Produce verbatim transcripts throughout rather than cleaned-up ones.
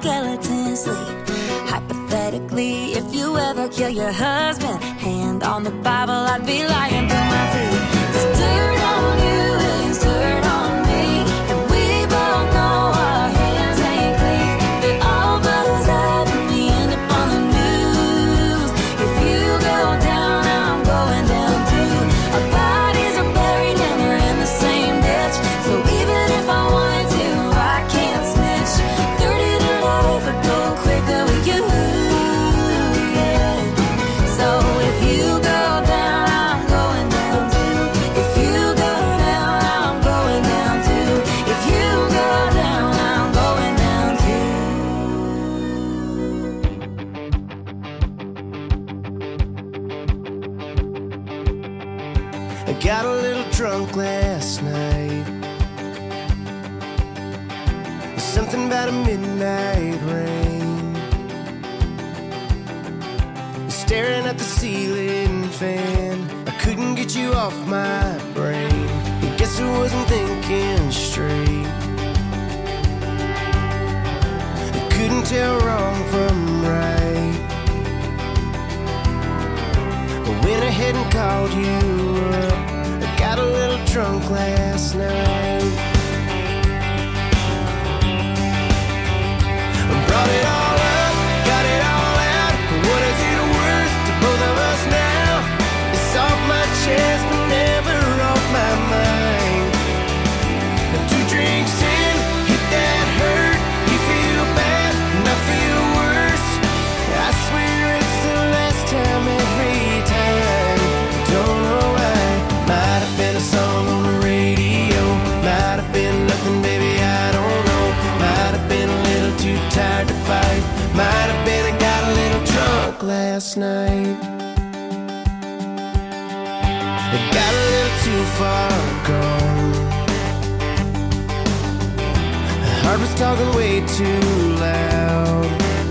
skeleton sleep. Hypothetically, if you ever kill your husband, hand on the Bible, I'd be lying through my teeth. There's dirt on you and dirt on me, and we both know our hands ain't clean. It all blows up and we end up on the news. If you go down, I'm going down too. Our bodies are buried and we're in the same ditch. So even if I wanted to, I can't snitch. thirty to life would go quicker with you. Yeah. So if you go down, I'm going down too. If you go down, I'm going down too. If you go down, I'm going down too. I got a little drunk last night. Something about a midnight rain, staring at the ceiling fan. I couldn't get you off my brain. I guess I wasn't thinking straight. I couldn't tell wrong from right. I went ahead and called you up. I got a little drunk last night. Brought it all up, got it all out. What is it worth to both of us now? It's off my chest, but never off my mind. And two drinks in, hit that hurt. You feel bad, and I feel worse. I swear it's the last time every time. Don't know why. Might have been a song on the radio. Might have been nothing, baby, I don't know. Might have been a little too tired to fight. Might have been I got a little drunk last night. I got a little too far gone. The heart was talking way too loud.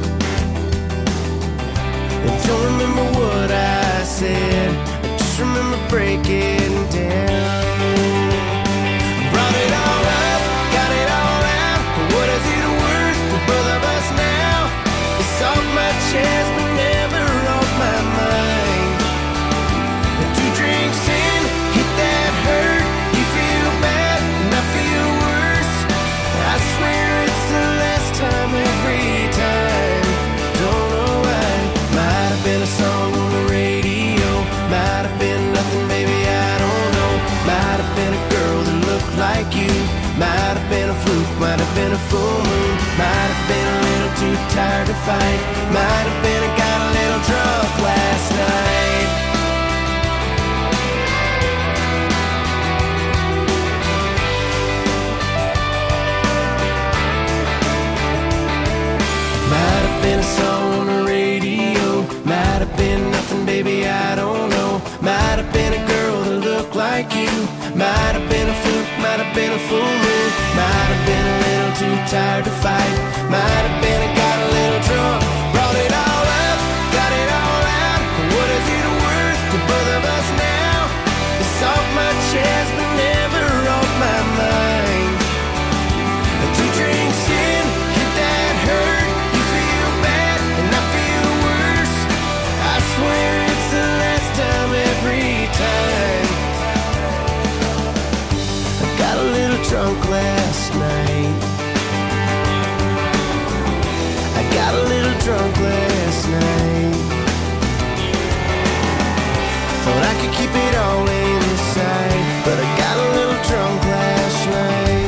I don't remember what I said, I just remember breaking down. Brought it all up, got it all out. What is it worth to both of us now? It's off my chest, but never off my mind. And two drinks in, hit that hurt. You feel bad, and I feel worse. I swear it's the last time every time. Don't know why. Might have been a song on the radio. Might have been nothing, baby, I don't know. Might have been a girl that looked like you. Might have been a fluke, might have been a full moon. Might have been a little too tired to fight. Might have been I got a little drunk last night. Might have been a song on the radio. Might have been nothing, baby, I don't know. Might have been a girl that looked like you. Might have been a fluke, might have been a full moon. Might have been a little too tired to fight. Might have been I got a little drunk. Brought it all up, got it all out. What is it worth to both of us now? It's off my chest, but never off my mind. Two drinks in, hit that hurt. You feel bad, and I feel worse. I swear it's the last time every time. I got a little drunk last night. I got a little drunk last night. Thought I could keep it all inside, but I got a little drunk last night.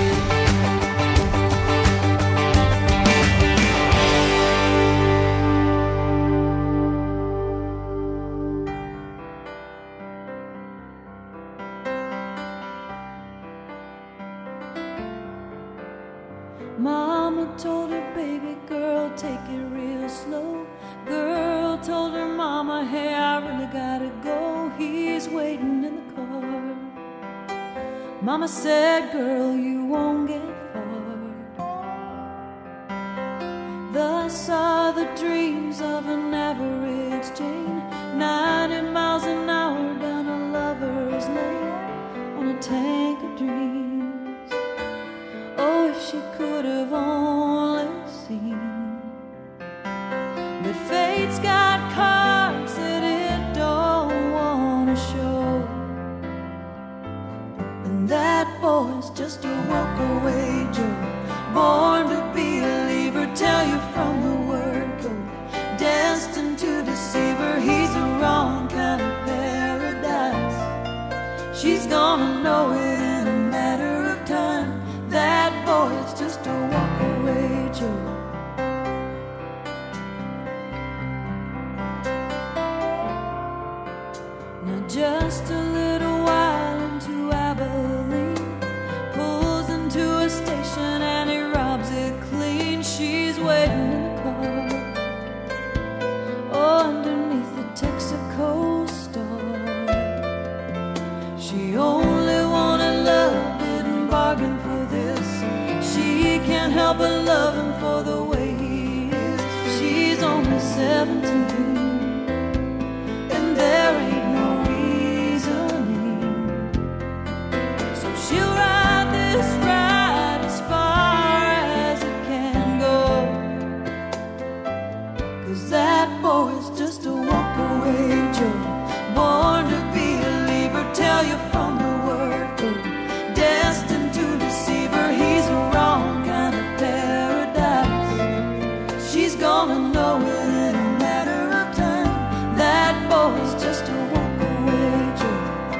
Mama told her, baby girl, take it real slow. Girl told her mama, hey, I really gotta go. He's waiting in the car. Mama said, girl, you won't get far. Thus are the dreams of an average Jane, ninety miles an hour down a lover's lane on a tank of dreams. Oh, if she could have only seen only seventeen, and there ain't no reasoning. So she'll ride this ride as far as it can go, 'cause that boy's just a walk-away Joe, born to be a leaver, tell you from the word go, destined to deceive her. He's a wrong kind of paradise. She's gonna know it in a matter of time. That boy's just a walk-away Joe.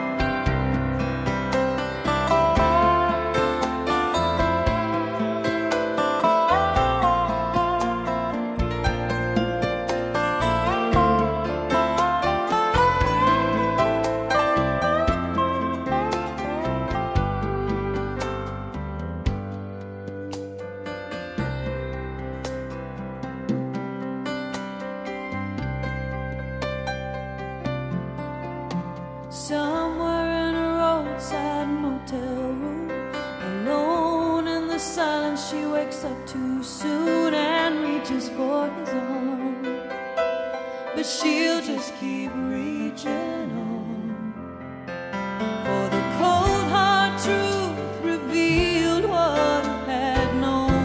Somewhere in a roadside motel room, alone in the silence, she wakes up too soon and reaches for his arm. But she'll just keep reaching on, for the cold hard truth revealed what I had known.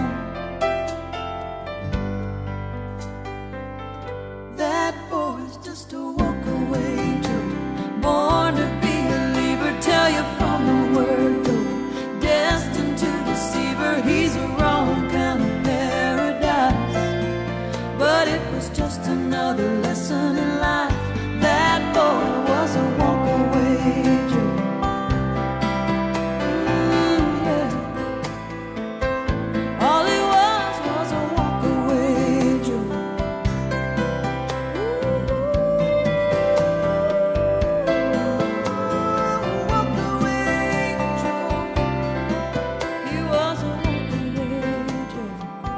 That boy's just a walk-away Joe, born to be a leaver, tell you from the word go, destined to deceive her. He's a wrong kind of paradise, but it was just another lesson in life. That boy was a walk-away Joe. Ooh, yeah. All he was was a walk-away Joe. He was a walk-away Joe.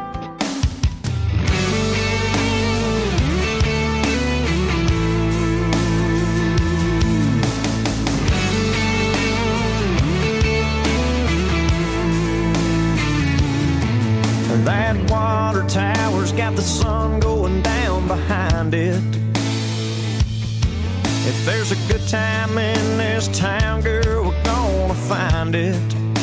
That water tower's got the sun going down behind it. If there's a good time in this town, girl, we're gonna find it.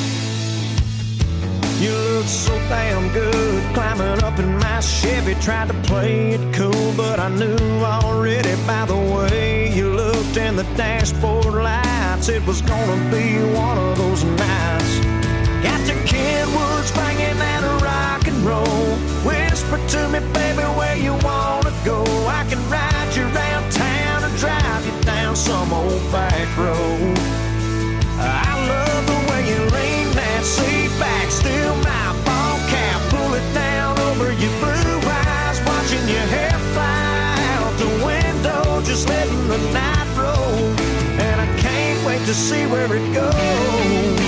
You look so damn good climbing up in my Chevy. Tried to play it cool, but I knew already by the way you looked in the dashboard lights, it was gonna be one of those nights. Got your Kenwoods banging and a rock and roll. Whisper to me, baby, where you wanna go. I can ride you around town and drive you down some old back road. I love the way you lean that seat back, still my ball cap, pull it down over your blue eyes, watching your hair fly out the window, just letting the night roll. And I can't wait to see where it goes.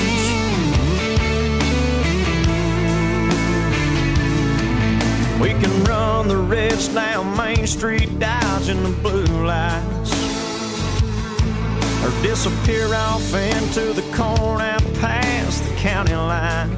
We can run the reds down Main Street, dodging the blue lights, or disappear off into the corn out past the county line.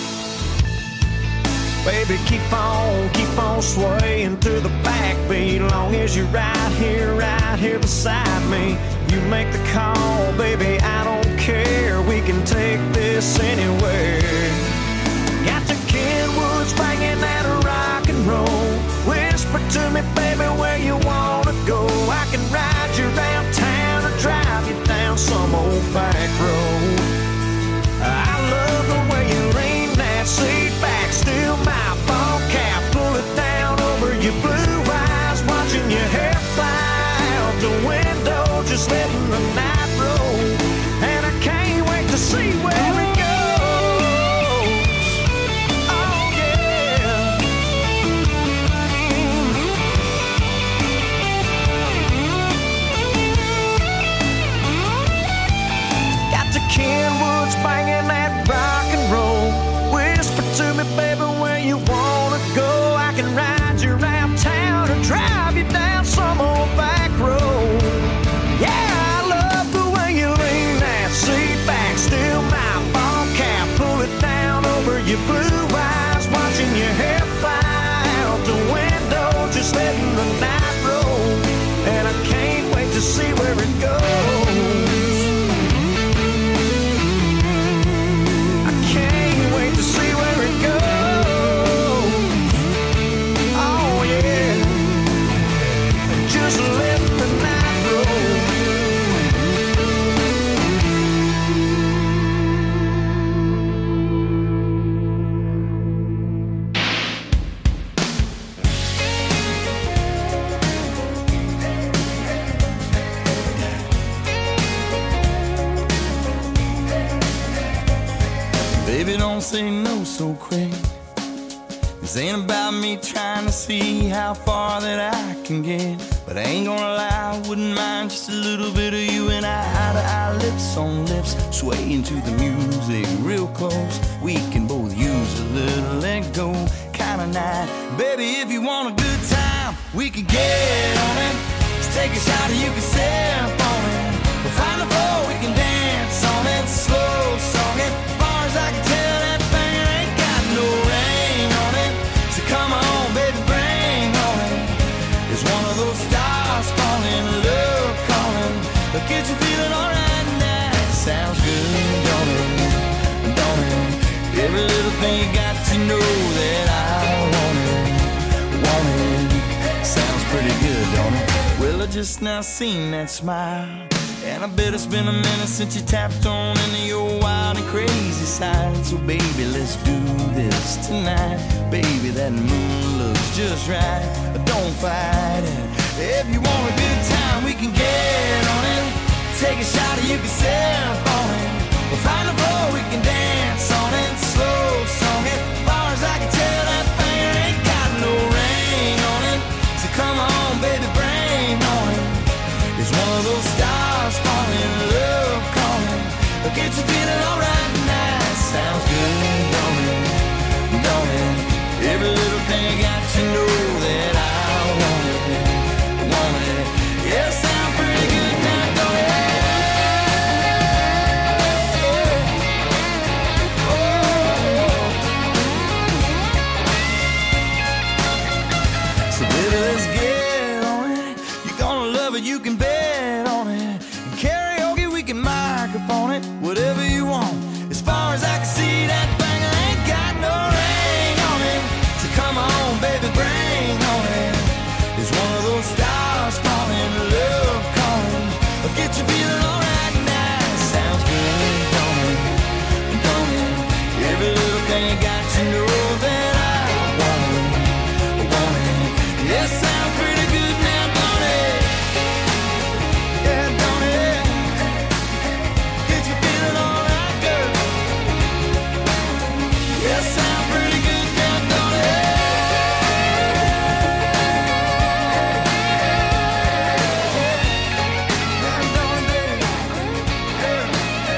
Baby, keep on, keep on swaying to the backbeat, long as you're right here, right here beside me. You make the call, baby, I don't care. We can take this anywhere. Got the Kenwoods banging at a rock and roll. Whisper to me, baby, where you wanna go. I can ride you around town or drive you down some old back road. I love the way you lean that seat back, still my ball cap, pull it down over your blue eyes, watching your hair fly out the window, just letting the night roll. And I can't wait to see where it goes. Oh yeah. don't say no so quick. This ain't about me trying to see how far that I can get, but I ain't gonna lie, I wouldn't mind just a little bit of you and I, eye to eye, lips on lips, swaying to the music real close. We can both use a little let go kind of night. Baby, if you want a good time, we can get on it. Let's take a shot and you can sip on it. We'll find the floor, we can dance on it. Slow song it, as far as I can tell, that thing ain't got no rain on it. So come on, baby, bring on it. It's one of those stars falling, love calling. But get you feeling alright now. Sounds good, don't it? Don't it? Every little thing you got to know that I want it, want it. Sounds pretty good, don't it? Well, I just now seen that smile, and I bet it's been a minute since you tapped on into your wild and crazy side. So baby, let's do this tonight. Baby, that moon looks just right. Don't fight it. If you want a good time, we can get on it. Take a shot and you can sip on it. We'll find a floor, we can dance on it. Slow song it, as far as I can tell, that thing ain't got no rain on it. So come on, baby, bring on it. It's one of those stars falling, love calling. But get you feeling alright now. Sounds good, don't it? Don't it? Every little thing I got to know that I want it, want it. Yeah, it sounds pretty good now, don't it? So baby, let's get on it. You're gonna love it, you can bet on it. And karaoke, we can microphone it. Whatever you want. As far as I can see, that thing ain't got no rain on it. So come on, baby, bring on it. It's one of those stars falling, love calling. I'll get you feeling alright now. Sounds good, don't it? Don't it? Every little thing you got to know that I want it, want it. Yeah, sounds pretty good now, don't it? Yeah, don't it? Get you feeling alright, girl. Yeah, sounds pretty good now, don't it? Yeah, don't it, baby? Yeah,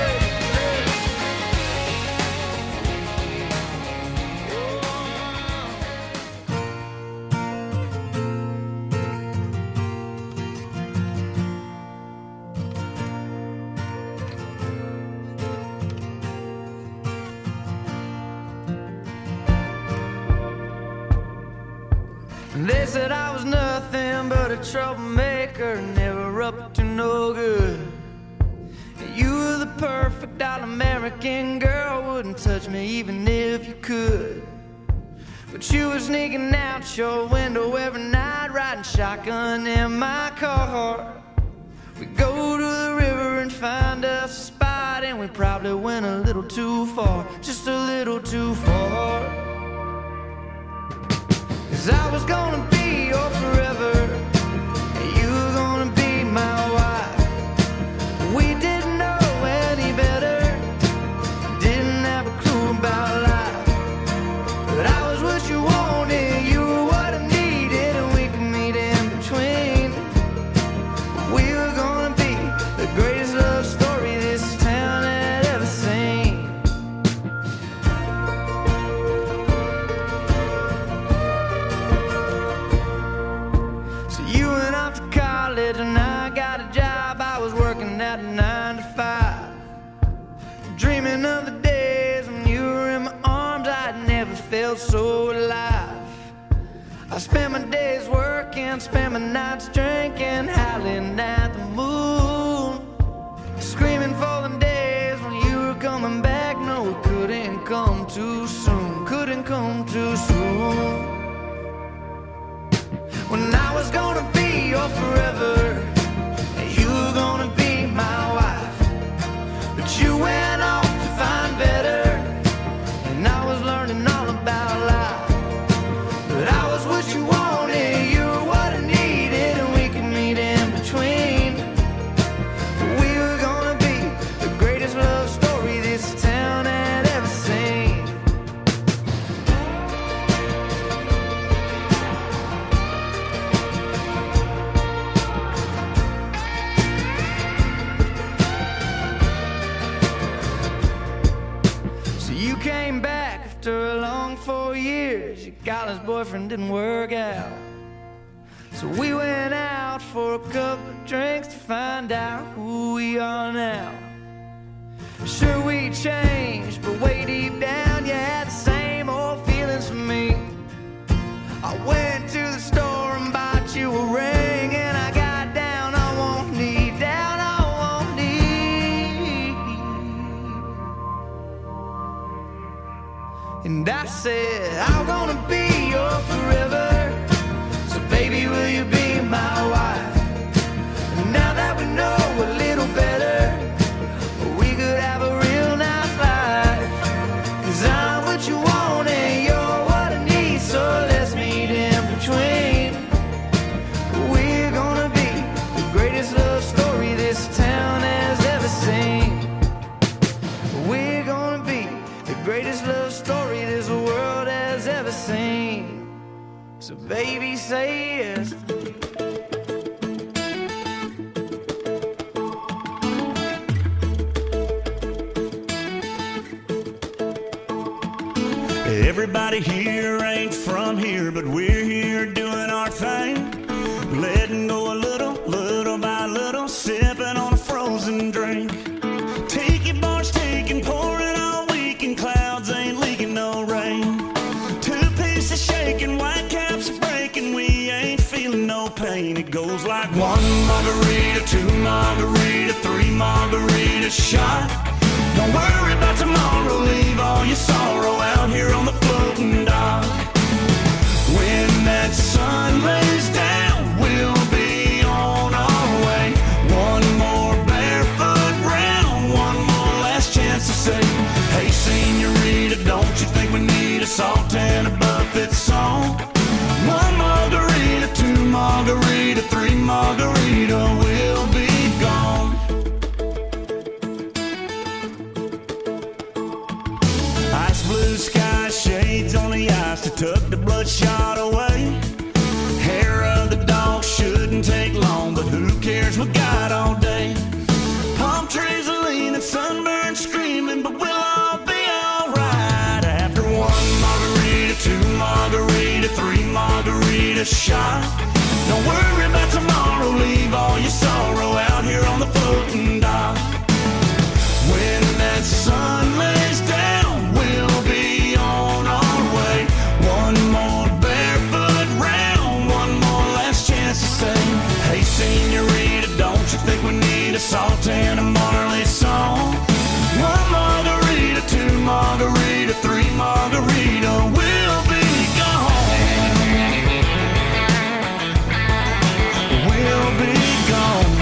They said I was nothing but a troublemaker, never up to no good. You were the perfect all-American girl, wouldn't touch me even if you could. But you were sneaking out your window every night, riding shotgun in my car. We go to the river and find us a spot, and we probably went a little too far, just a little too far. 'Cause I was gonna be your forever, and you were gonna be my wife. We didn't know any better, didn't have a clue about life. But I was what you wanted, you were what I needed, and we could meet in between. We were gonna be the greatest love story this town had ever seen. So you went off to college and I got a job. I was working at nine to five, dreaming of the days when you were in my arms. I'd never felt so alive. I spent my days working, spent my nights drinking, howling at the moon, screaming for the days when you were coming back. No, it couldn't come too soon, couldn't come too soon. When I was gonna be your forever, and you were gonna be my wife. But you went off to find better, and I was learning all about life. But I was what you wanted, you were what I needed, and we could meet in between. years your college boyfriend didn't work out. So we went out for a couple of drinks to find out who we are now. Sure we changed, but way deep down you had the same old feelings for me. I went to the store and bought you a ring, and I got down on one knee, down on one knee. And I said, I'm gonna be your forever. So baby, will you be my wife? And now that we know a little better, we could have a real nice life. 'Cause I'm what you want and you're what I need, so let's meet in between. We're gonna be the greatest love story this town has ever seen. We're gonna be the greatest love story this world has ever seen. So baby, say yes. Everybody here ain't from here, but we're here doing our thing. Letting go a little, little by little, sipping on a frozen drink. Tiki bars taking, pouring all weekend, clouds ain't leaking no rain. Two pieces shaking, white caps are breaking, we ain't feeling no pain. It goes like one margarita, two margarita, three margarita shot. Don't worry about tomorrow, leave all your sorrow out here on the floating dock. When that sun lays down, we'll be on our way. One more barefoot round, one more last chance to say, hey senorita, don't you think we need a salt and a buffet song? One margarita, two margarita, three margarita, we'll be gone. Ice blue sky, shades on the ice to tuck the bloodshot away. Hair of the dog shouldn't take long, but who cares, we got all day. Palm trees are leaning, sunburned screaming, but we'll all be alright. After one margarita, two margarita, three margarita shot. Don't worry about tomorrow, leave all your sorrow out here on the floating dock. When that sun lays down, we'll be on our way. One more barefoot round, one more last chance to say, hey senorita, don't you think we need a salt and a Marley song? One margarita, two margarita, three margarita, we'll be gone. We'll be gone.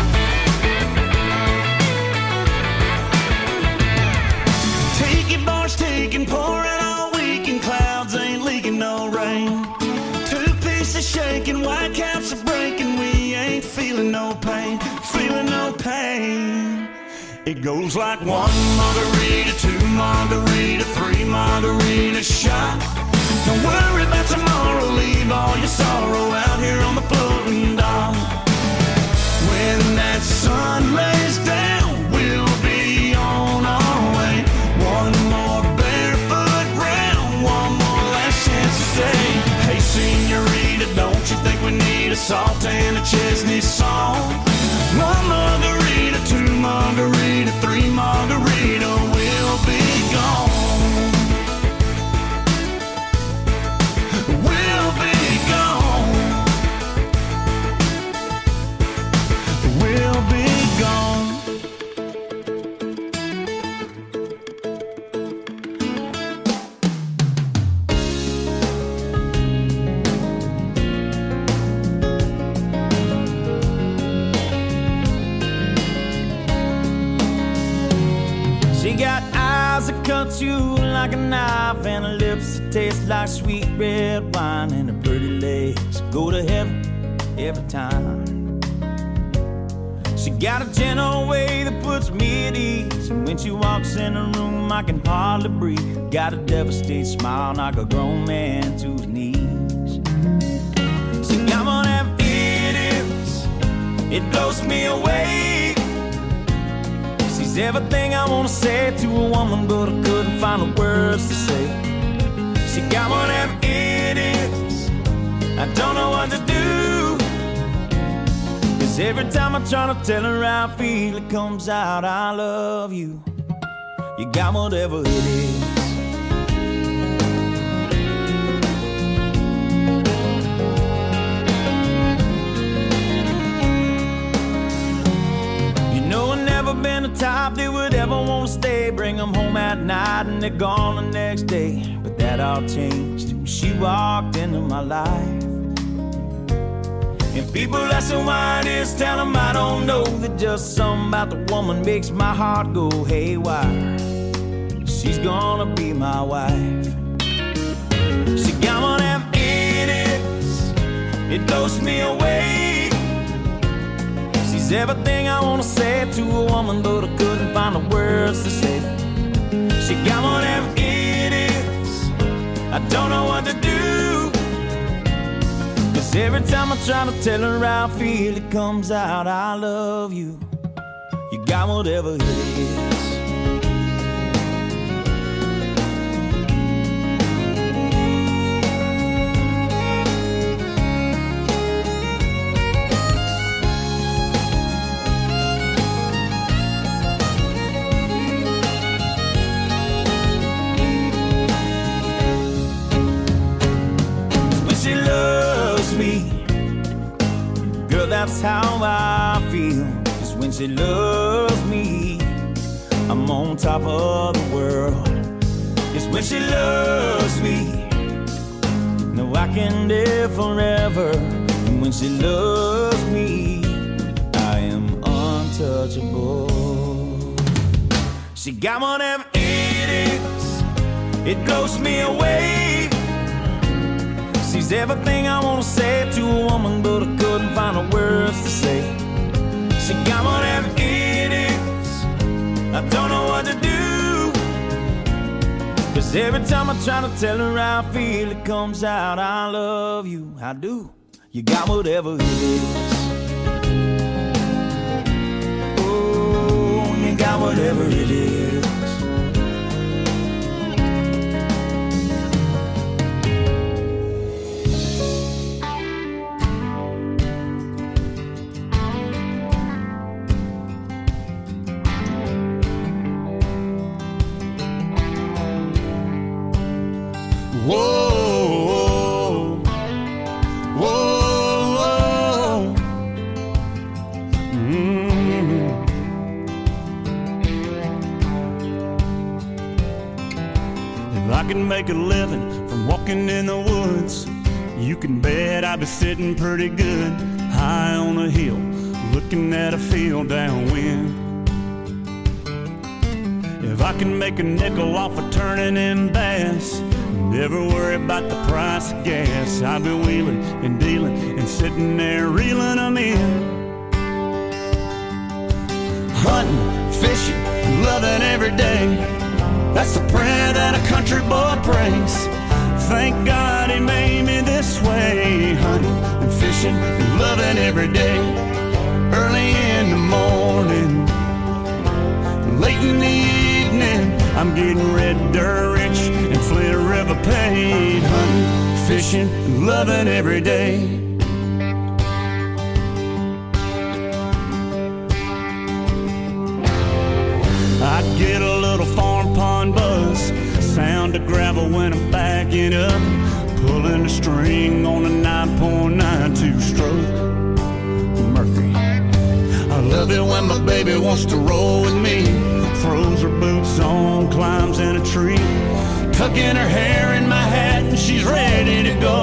Tiki bars taking, pouring all weekend, clouds ain't leaking no rain. Two pieces shaking, white caps are breaking, we ain't feeling no pain, feeling no pain. It goes like one margarita, two margarita, three margarita shot. Don't worry about tomorrow, leave all your sorrow out here on the floating dock. When that sun lays down, we'll be on our way. One more barefoot round, one more last chance to say, hey senorita, don't you think we need a salt and a Chesney song? One margarita, two margarita, three margarita, we'll be gone. We'll be gone. We'll be gone. She got eyes that cut you like a knife, and her lips that taste like sweet red wine, and her pretty legs go to heaven every time. She got a gentle way that puts me at ease, and when she walks in the room I can hardly breathe. Got a devastated smile, knock a grown man to his knees. She got one of them idiots, it blows me away. She's everything I wanna say to a woman, but I couldn't find the words to say. She got whatever it is, I don't know what to do. Cause every time I try to tell her how I feel, it comes out, I love you. You got whatever it is. You know I've never been the type that would ever want to stay. Bring them home at night and they're gone the next day. But that all changed when she walked into my life. And people asking why it is, tell them I don't know. That just something about the woman makes my heart go haywire. She's gonna be my wife. She got whatever it is, it blows me away. She's everything I wanna say to a woman, but I couldn't find the words to say. She got whatever it is, I don't know what to do. Cause every time I try to tell her how I feel, it comes out, I love you. You got whatever it is. That's how I feel. Cause when she loves me, I'm on top of the world. Cause when she loves me, no, I can live forever. And when she loves me, I am untouchable. She got whatever it is, it blows me away. She's everything I wanna say to a woman, but I couldn't find the words to say. She got whatever it is, I don't know what to do. Cause every time I try to tell her how I feel, it comes out, I love you, I do. You got whatever it is. Oh, you got whatever it is. Whoa, whoa, whoa. Mm-hmm. If I can make a living from walking in the woods, you can bet I'd be sitting pretty good high on a hill, looking at a field downwind. If I can make a nickel off of turning in bass, never worry about the price of gas, I'll be wheeling and dealing and sitting there reeling them in. Hunting, fishing, loving every day, that's the prayer that a country boy prays. Thank God he made me this way. Hunting and fishing and loving every day. Early in the morning, late in the evening, I'm getting red dirt rich and Flint River paid. Hunting, fishing, and loving every day. I get a little farm pond buzz, sound of gravel when I'm backing up, pulling the string on a nine point nine two stroke Mercury. I love it when my baby wants to roll with me, throws her boots on, climbs in a tree, tucking her hair in my hat, and she's ready to go.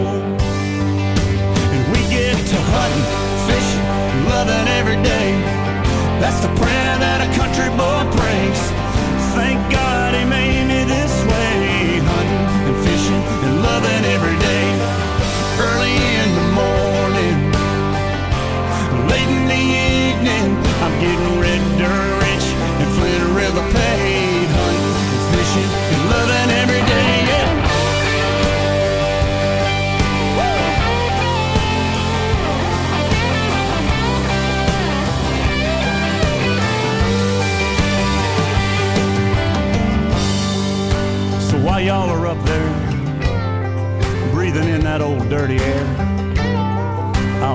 And we get to hunting, fishing, loving every day. That's the prayer that a country boy prays. Thank God he made me this way. Hunting and fishing and loving every day. Early in the morning, late in the evening, I'm getting red dirt rich and Flint River paid. Hunting and fishing and loving every day, yeah.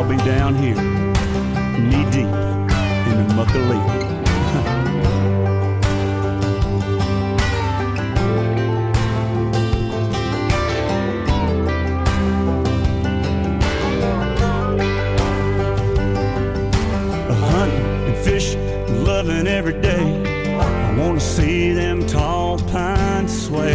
be down here, knee deep in the muck of leaf. Loving every day, I want to see them tall pines sway.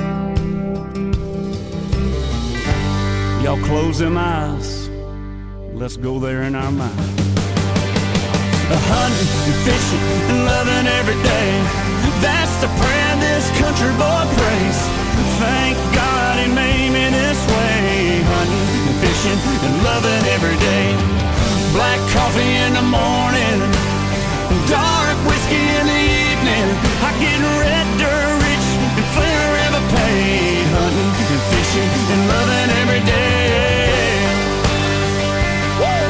Y'all close them eyes, let's go there in our mind. A hunting and fishing and loving every day, that's the prayer this country boy prays. Thank God he made me this way. Hunting and fishing and loving every day. Black coffee in the morning, dark whiskey in the evening. I get red dirt rich and forever paid. Hunting and fishing and loving every day. Woo!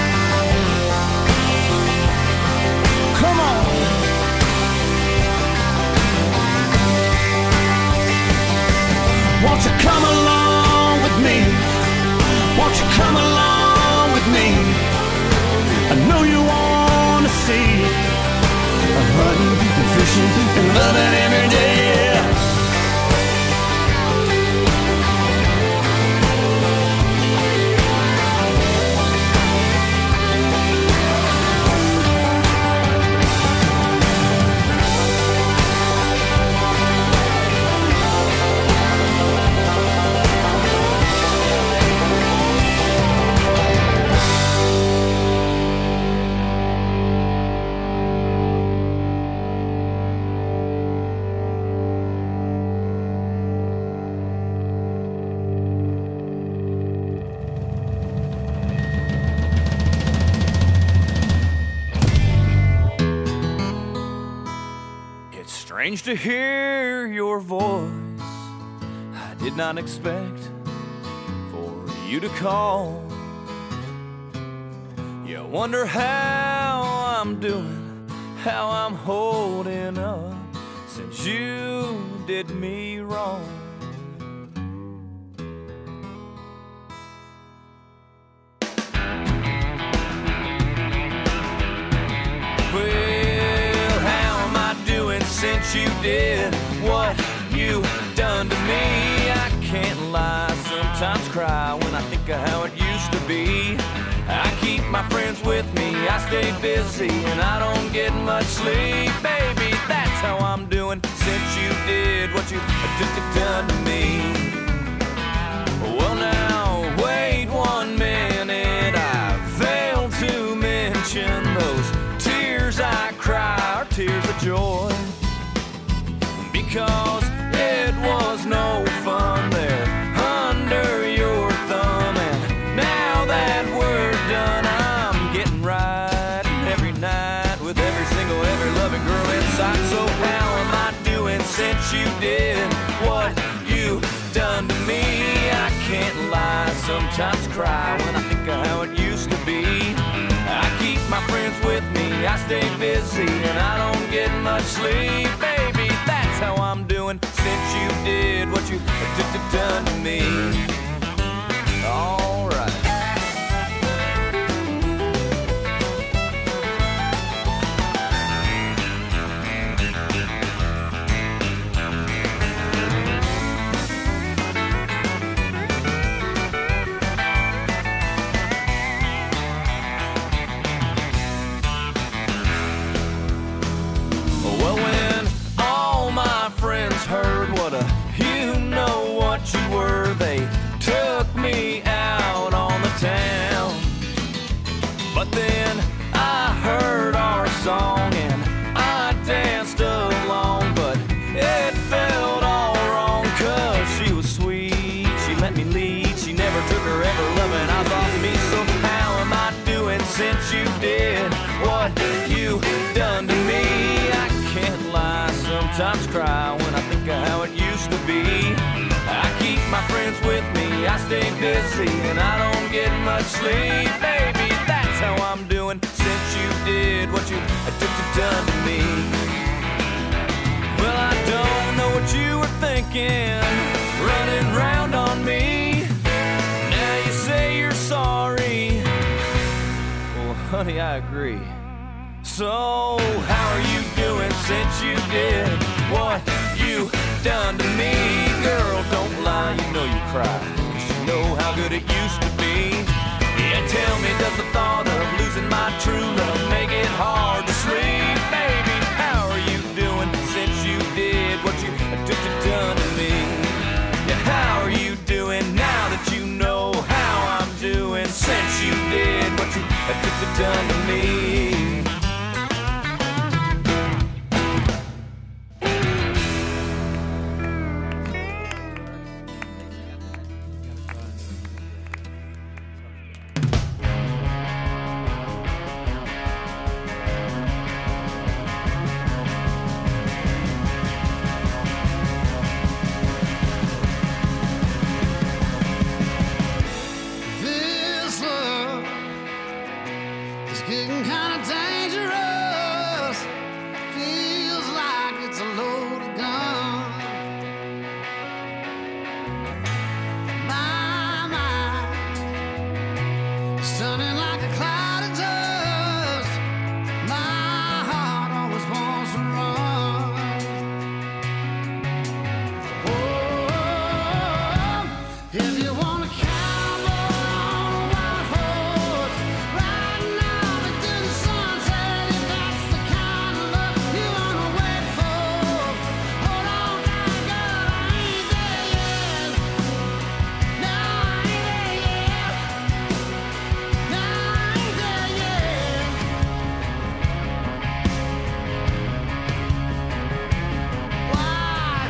Come on. Won't you come along with me? Won't you come along with me? I know you want to see. I'm hunting and fishing and loving every day. Strange to hear your voice. I did not expect for you to call. You wonder how I'm doing, how I'm holding up since you did me wrong. Since you did what you done to me, I can't lie, sometimes cry when I think of how it used to be. I keep my friends with me, I stay busy, and I don't get much sleep. Baby, that's how I'm doing since you did what you done to me. Well now, wait one minute, I failed to mention those tears I cry are tears of joy. Because it was no fun there under your thumb. And now that we're done, I'm getting right every night with every single, every loving girl inside. So how am I doing since you did what you done to me? I can't lie, sometimes cry when I think of how it used to be. I keep my friends with me, I stay busy, and I don't get much sleep. Baby, that's how I'm doing since you did what you done to me. All right. Heard what a you know what you were, they took me out on the town. But then I heard our song and I danced along, but it felt all wrong, cause she was sweet, she let me lead, she never took her ever loving eyes off me. So how am I doing since you did what you done to me? I can't lie, sometimes cry when I think of how it used to be. I keep my friends with me, I stay busy, and I don't get much sleep. Baby, that's how I'm doing since you did what you done to me. Well, I don't know what you were thinking, running round on me. Now you say you're sorry, Honey, I agree. So, how are you doing since you did what you done to me? Girl, don't lie, you know you cry, 'cause you know how good it used to be. Yeah, tell me, does the thought of losing my true love make it hard to sleep? Baby, how are you doing since you did what you took to done to me? Yeah, how are you doing now that you know how I'm doing since you did what you took to done to me? Getting kind of dangerous. Feels like it's a loaded gun. My mind stunning like a cloud of dust. My heart always wants to run. Oh, if you want to cowboy on a wild horse, riding out into the sunset, if that's the kind of love you wanna wait for. Hold on tight, girl, I ain't there yet. No, I ain't there yet. No, I ain't there yet. White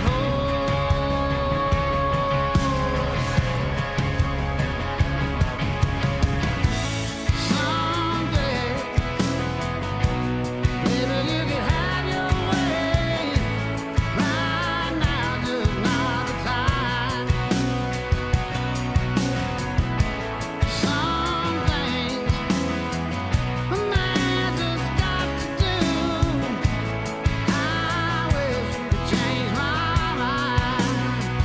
horse. Someday, maybe you could have your way. Right now, just not the time. Some things a man just got to do. I wish you could change my mind.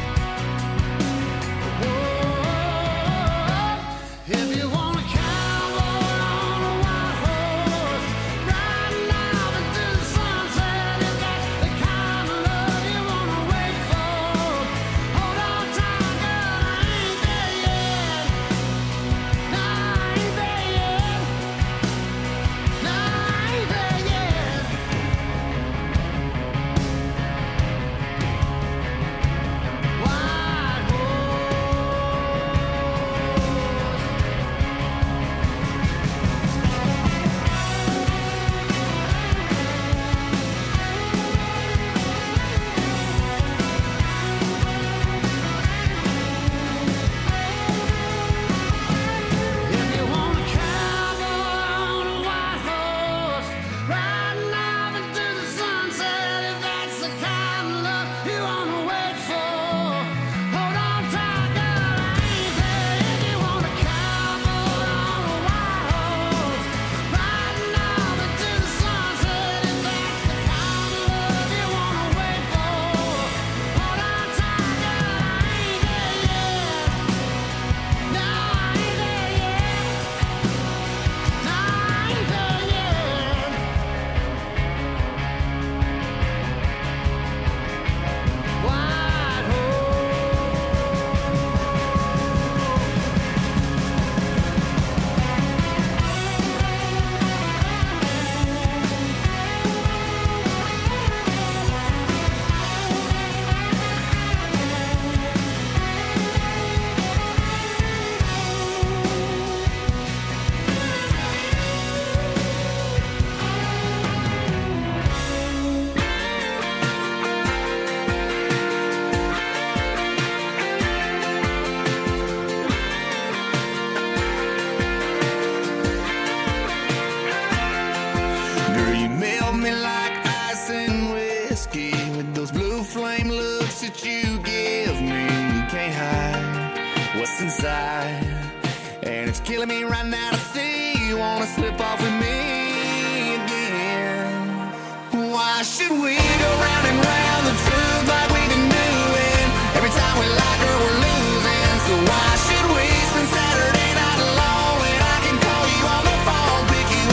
Whoa, if you want a cowboy on a wild horse, riding out into the sunset, if that's the kind of love you wanna wait for. Hold on tight, girl, I ain't there yet. No, I ain't there yet. No, I ain't there yet. White If you want a cowboy on a white horse, riding out into the sunset, if that's the kind of love you wanna wait for. Hold on tight, girl, I ain't there. If you want a cowboy on a white horse, riding out into the sunset, if that's the kind of love you wanna wait for. Hold on tight, girl, I ain't there yet. No, I ain't there yet. No, I ain't there yet. White Girl, you melt me like ice and whiskey with those blue flame looks that you give me. You can't hide what's inside, and it's killing me right now to see you wanna slip off with me again. Why should we go round and round the truth like we've been doing? Every time we like her, we're losing. So why should we spend Saturday night alone when I can call you on the phone, pick you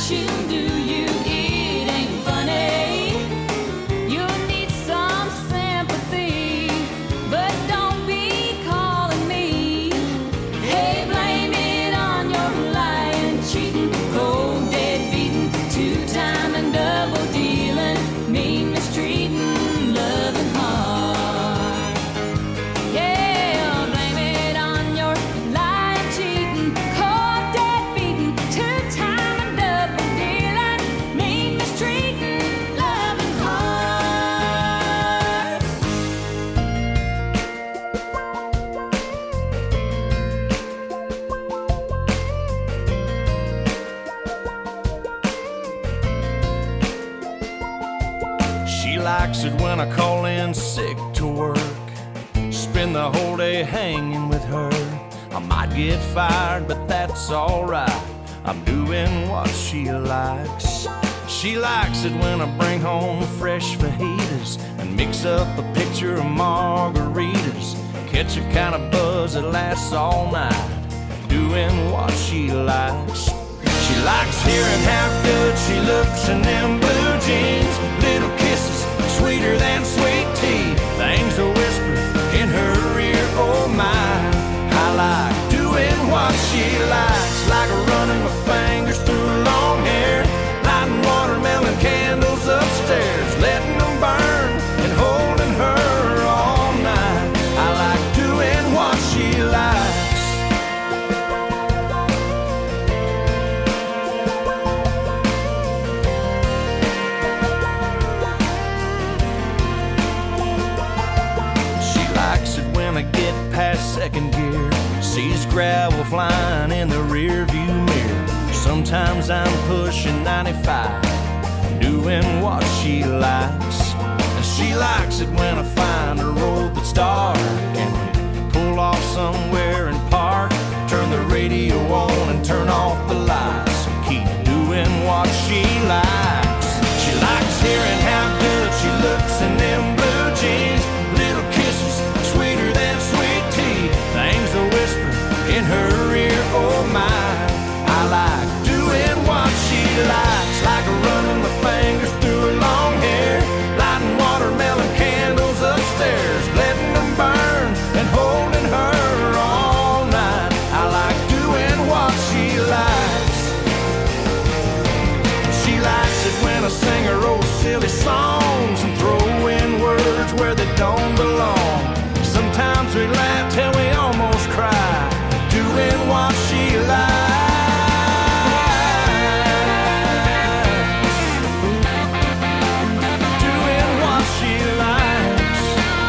shouldn't do you, it ain't funny. You need some sympathy, but don't be calling me. Hey, blame it on your lying, cheating, cold, dead beating, two-time and double dealing, mean mistreating, loving hard. Yeah, blame it on your lying, cheating, cold, dead beating, two-time and double dealing, mean mistreating, loving hard. She likes it when I call in sick to work, spend the whole day hanging with her. I might get fired, but that's alright, I'm doing what she likes. She likes it when I bring home fresh fajitas and mix up a pitcher of margaritas, catch a kind of buzz that lasts all night, doing what she likes. She likes hearing how good she looks in them blue jeans, little kisses sweeter than sweet tea, things to whisper in her ear, oh my. I like doing what she likes, like running my fingers through long hair, lighting watermelon candles upstairs, letting them burn and holding her all night. I like doing what she likes. She likes it when I get past second gear, sees gravel flying in the rear view mirror. Sometimes I'm pushing ninety-five, doing what she likes. And she likes it when I find a road that's dark and we pull off somewhere and park, turn the radio on and turn off the lights, keep doing what she likes. She likes hearing how good she looks in them blue jeans, little kisses sweeter than sweet tea, things to whisper in her ear, oh my. I like doing what she likes, like running my fingers through her long hair, lighting watermelon candles upstairs, letting them burn and holding her all night. I like doing what she likes. She likes it when I sing her old silly songs and throw in words where they don't belong. Sometimes we laugh till we almost cry, doing what she likes. Doing what she likes.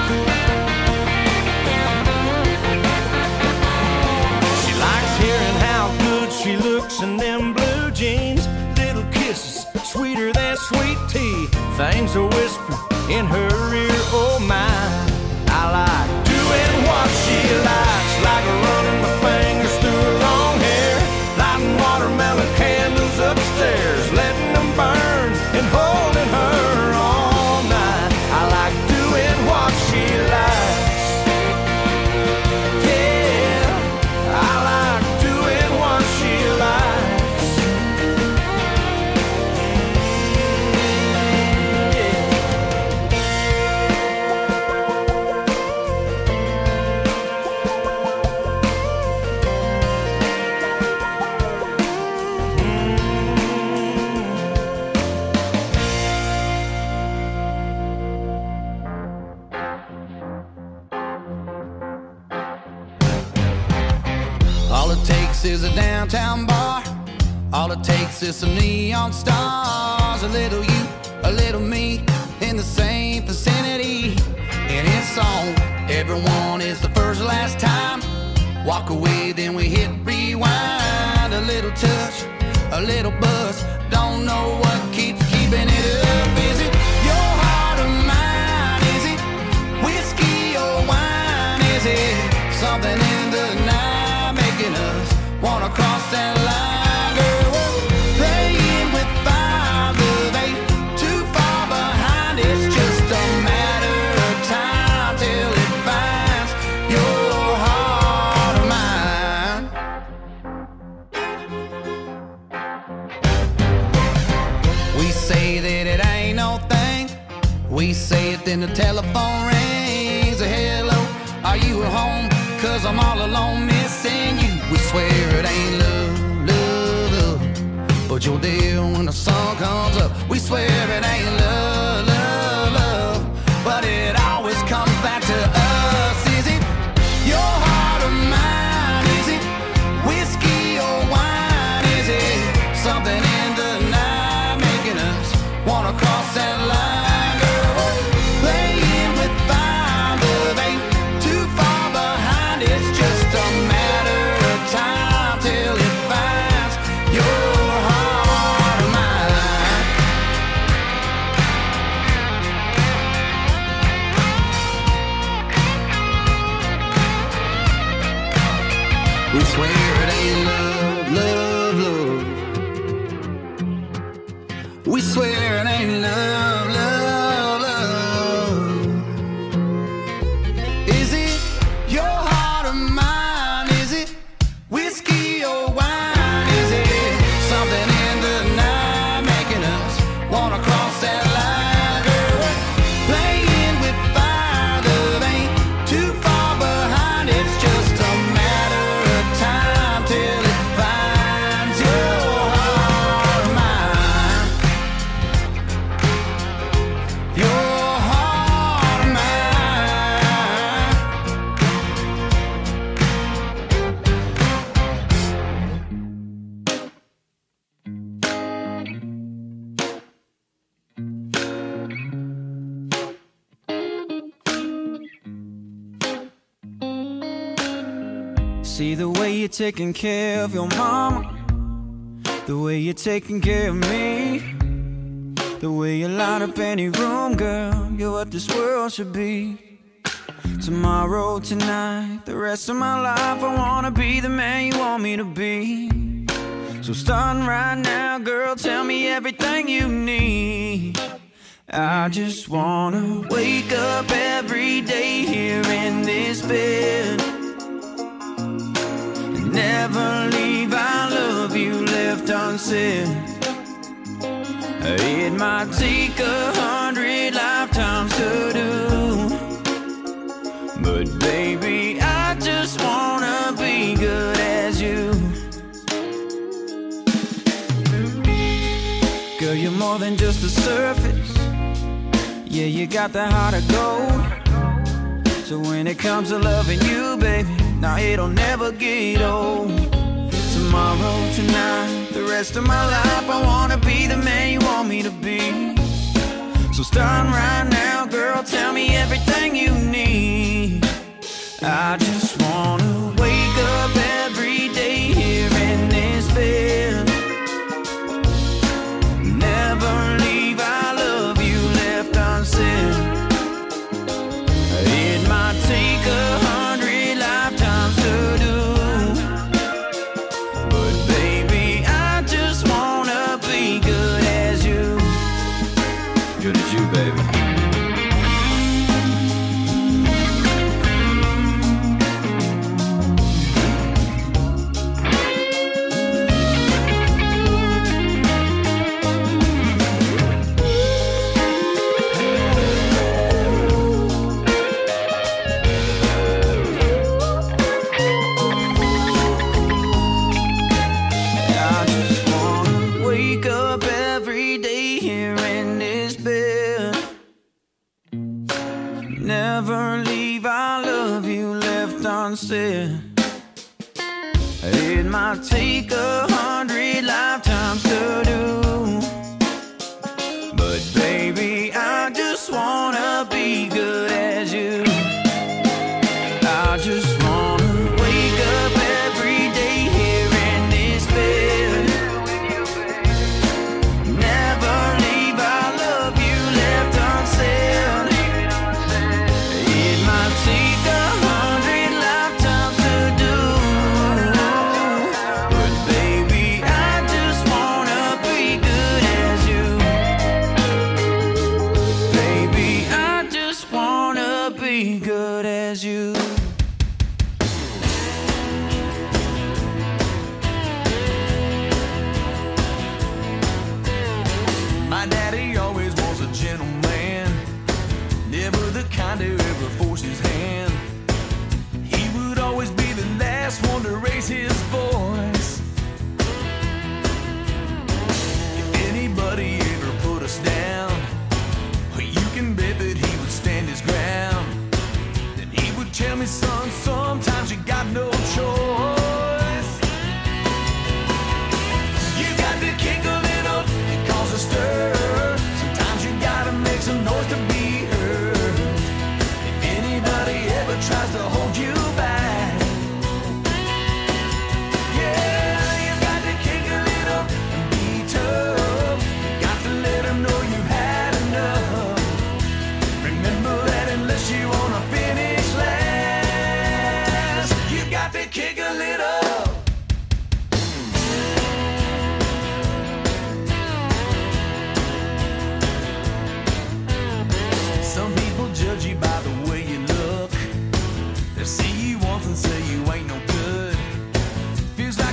She likes hearing how good she looks in them blue jeans, little kisses sweeter than sweet tea, things to whisper in her ear, oh my. I like doing what she likes, like running my fingers through her long hair, lighting watermelon candles upstairs, letting them burn and holding her all night. I like doing what she likes. Yeah, I like doing what she likes. All it takes is a downtown bar, all it takes is some neon stars, a little you, a little me, in the same vicinity. And it's on, everyone is the first last time. Walk away, then we hit rewind. A little touch, a little buzz, don't know what keeps keeping it up. Is it your heart or mine? Is it whiskey or wine? Is it something in the night making us wanna cross that line? Girl, we're playing with fire, love ain't too far behind. It's just a matter of time till it finds your heart or mine. then the telephone rings. Hello, are you at home? Cause I'm all alone missing you. We swear it ain't love, love, love, but you're there when the sun comes up. We swear it ain't love, love, love, but it always comes back to us. Is it your heart or mine? Is it whiskey or wine? Is it something in the night making us wanna cross that line? Girl, playing with fire, love ain't too far behind. It's just a matter of time till it finds your heart or mine. We swear it ain't love, love, love. We swear it ain't love, love, love. Is it your heart or mine? Is it whiskey or wine? Is it something in the night making us wanna cross that line? Girl, playing with fire, love ain't too far behind. It's just a matter of time till it finds your heart or mine. Your heart or mine. See the way you're taking care of your mama, the way you're taking care of me, the way you light up any room, girl. You're what this world should be. Tomorrow, tonight, the rest of my life, I wanna be the man you want me to be. So starting right now, girl, tell me everything you need. I just wanna wake up every day here in this bed and never leave. I love you left unsaid. It might take a hundred lifetimes to do, but baby, I just wanna be good as you. Girl, you're more than just the surface. Yeah, you got the heart of gold. So when it comes to loving you, baby, now it'll never get old. Tomorrow, tonight, the rest of my life, I wanna be the man you want me to be. So starting right now, girl, tell me everything you need. I just wanna wake up every day here in this bed, never leave. I love you left unsaid. It might take a hundred lifetimes to do, but baby, I just wanna be good as you. Good as you, baby. I just wanna wake up every day here in this bed, never leave. I love you left unsaid. It might take a hundred lifetimes to do, but baby, I just wanna be good as you. I just wanna wake up every day here in this bed, never leave. I love you left unsaid. It might take a hundred lifetimes to do, but baby, I just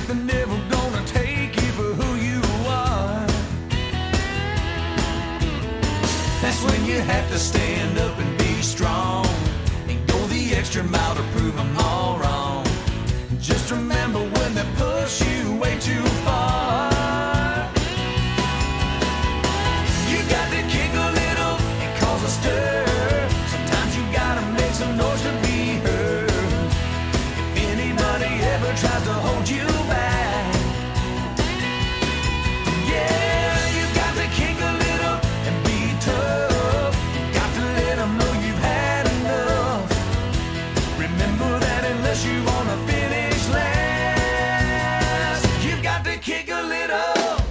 they're never gonna take you for who you are. That's when you have to stand up and be strong and go the extra mile to prove them all wrong. Just remember when they push you way too far, you got to kick a little and cause a stir. Sometimes you gotta make some noise to be heard. If anybody ever tries to hold you back, yeah, you got to kick a little and be tough. You got to let them know you've had enough. Remember that unless you wanna finish last, you got to kick a little.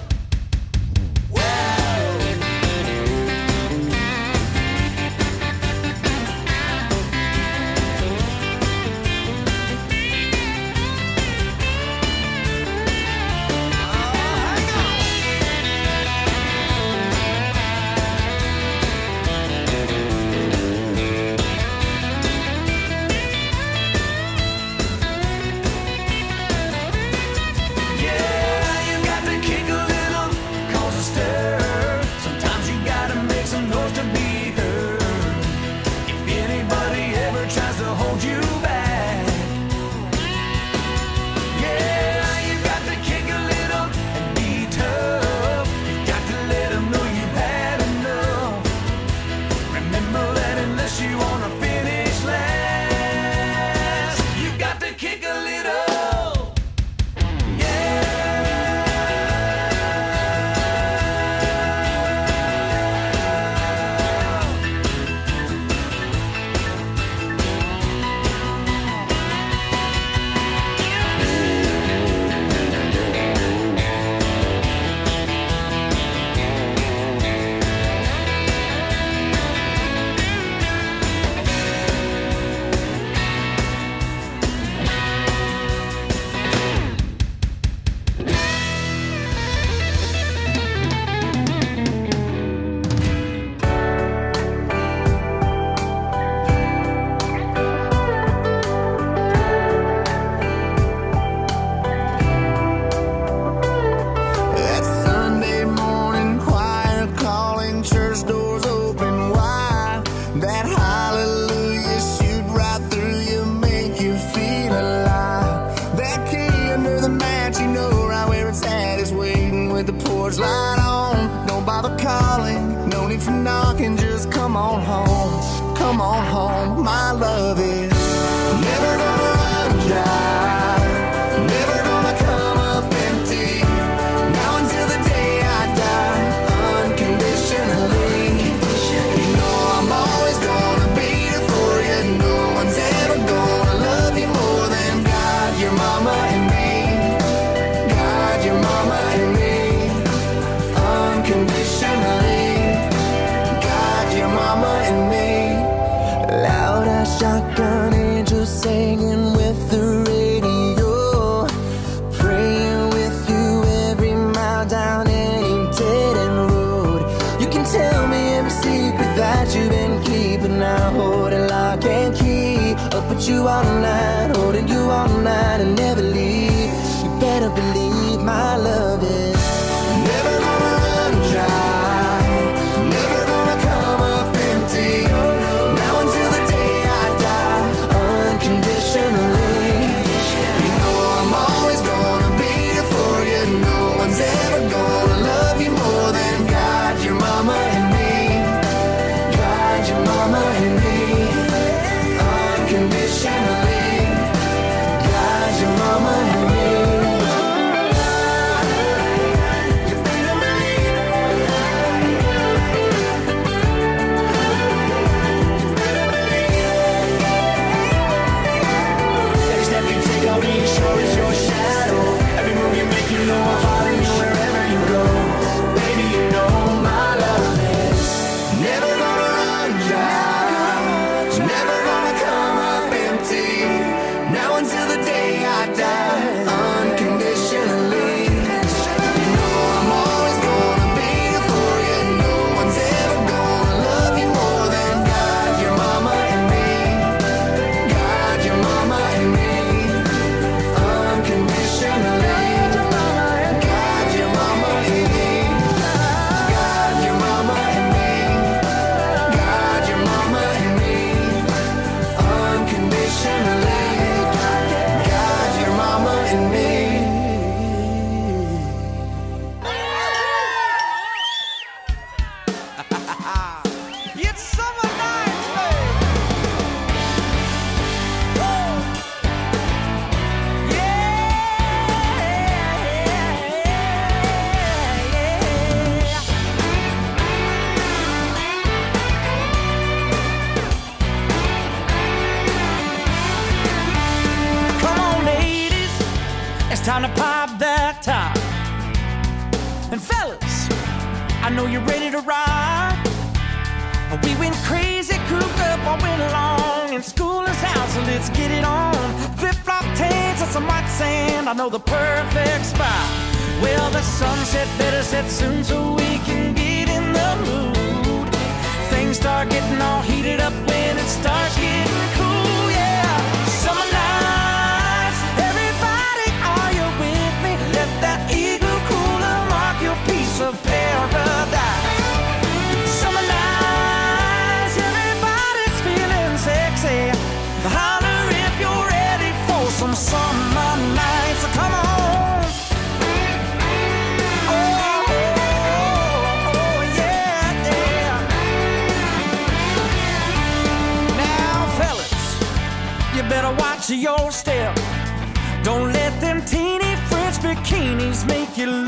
Light on, don't bother calling, no need for knocking, just come on home, come on home. My love is never gonna run dry, never gonna come up empty, now until the day I die, unconditionally. You know I'm always gonna be there for you, no one's ever gonna love you more than God, your mama and me, God, your mama and me. Unconditionally, God, your mama and me. Loud as shotgun angels singing with the radio, praying with you every mile down any dead end road. You can tell me every secret that you've been keeping. I hold it lock and key, up with you all night, holding you all night and never leave. You better believe my love is never gonna run dry, never gonna come up empty, now until the day I die, unconditionally. You know I'm always gonna be there for you, no one's ever gonna love you more than God, your mama and me, God, your mama and me, unconditionally, of that time. And fellas, I know you're ready to ride. We went crazy, cooped up all winter long, and school is out, so let's get it on. Flip-flop tanks and some white sand, I know the perfect spot. Well, the sunset better set soon so we can get in the mood. Things start getting all heated up when it starts getting cool, yeah. Summer nights, everybody, are you with me? Let that eagle cooler mark your piece of paradise. Holler if you're ready for some summer nights. Come on. Oh, oh, oh, yeah, yeah. Now, fellas, you better watch your step. Don't let them teeny French bikinis make you